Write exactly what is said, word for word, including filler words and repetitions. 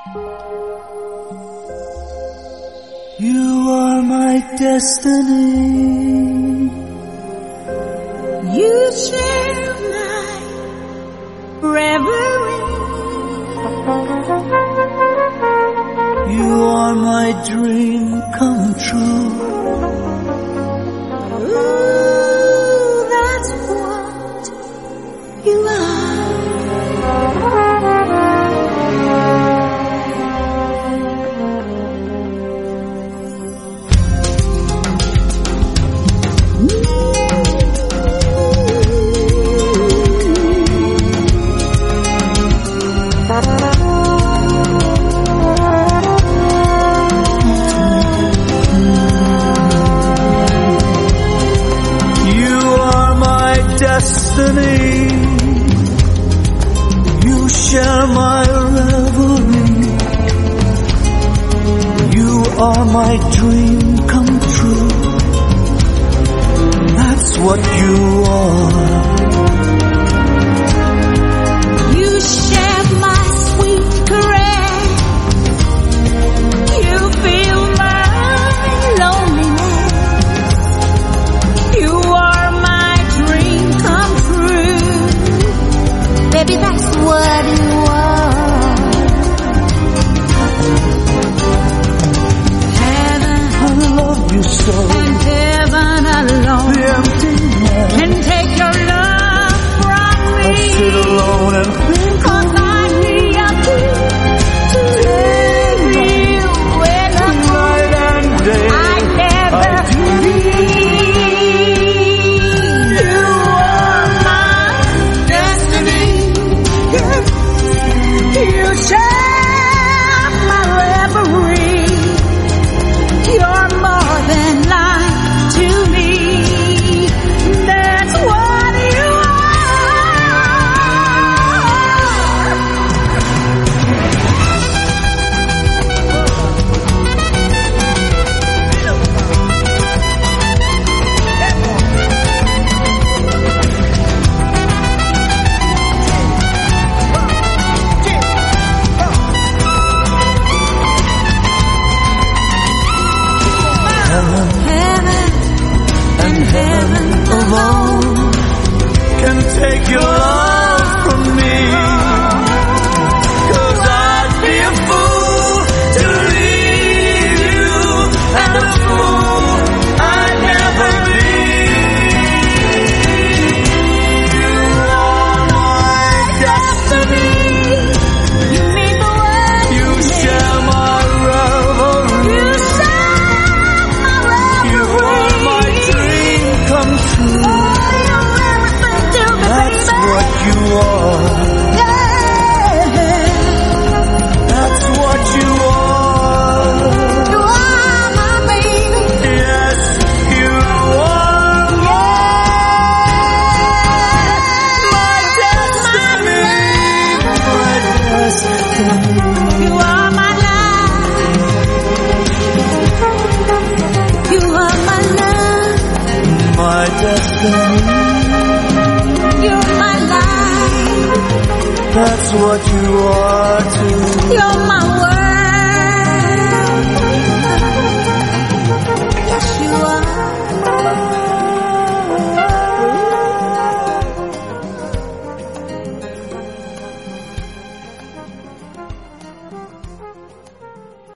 You are my destiny. You share my reverie. You are my dream come true. Ooh, that's what you are. Destiny, you share my reverie. You are my dream come true. That's what you are. You share my sweet caress. You feel my loneliness. You are my dream come true. Baby, that's what you are. Heaven, I love you so. and heaven alone The empty man can take your love from me. I sit alone and think. Cause I'd be up to take you when I'm Night and day I never I do. leave. You are my destiny. You share my reverie. You're more than life to me. That's what you Heaven and heaven alone can take your love from me. Cause I'd be a fool to leave you, and a fool I'd never be. You are my destiny. You mean the world You to me. share my reverie. You share my reverie. You are my dream come true. Oh, you're everything to me, That's baby. what you are. Yeah. That's what you are. You are my baby. Yes, you are my destiny. My destiny. You are my life. You are my love. My destiny. You're my life. That's what you are too. You're my world.